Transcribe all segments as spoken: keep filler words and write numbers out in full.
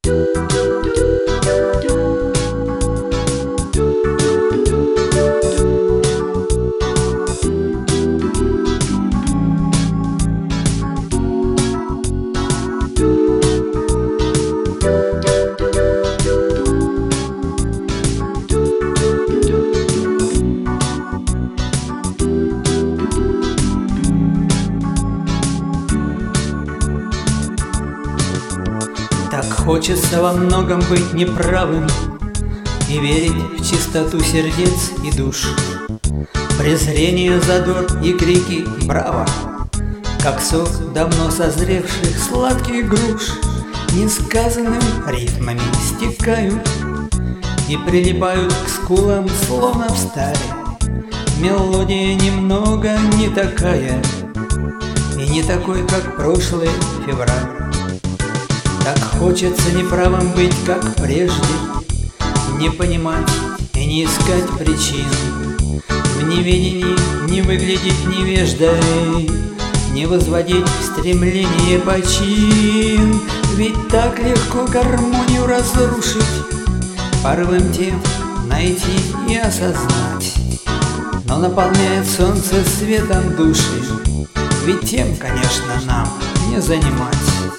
Так хочется во многом быть неправым и верить в чистоту сердец и душ. Презрение, задор и крики «Браво!», как сок давно созревших сладких груш, несказанным ритмами стекают и прилипают к скулам, словно в стали. Мелодия немного не такая и не такой, как прошлый февраль. Так хочется неправым быть, как прежде, не понимать и не искать причин, в неведении не выглядеть невеждой, не возводить в стремление почин. Ведь так легко гармонию разрушить, порывом тем найти и осознать. Но наполняет солнце светом души, ведь тем, конечно, нам не занимать.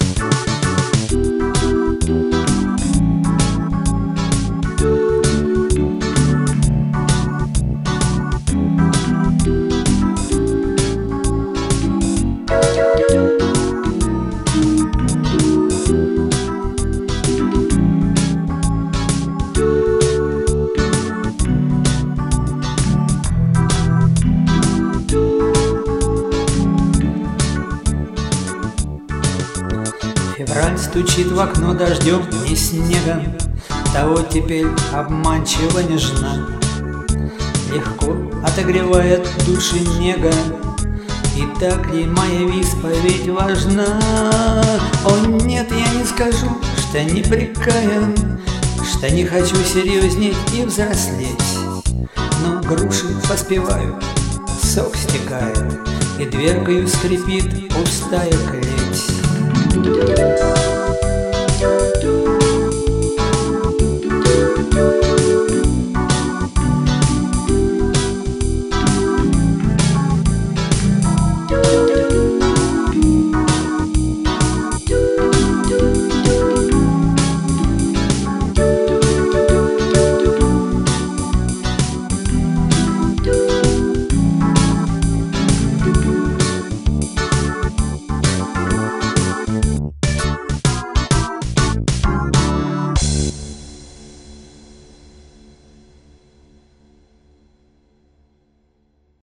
Февраль стучит в окно дождем и снегом, того теперь обманчиво нежна. Легко отогревает души нега, и так ли моя исповедь важна? О нет, я не скажу, что непрекаян, что не хочу серьезнеть и взрослеть. Но груши поспевают, сок стекает, и дверкою скрипит пустая клеть.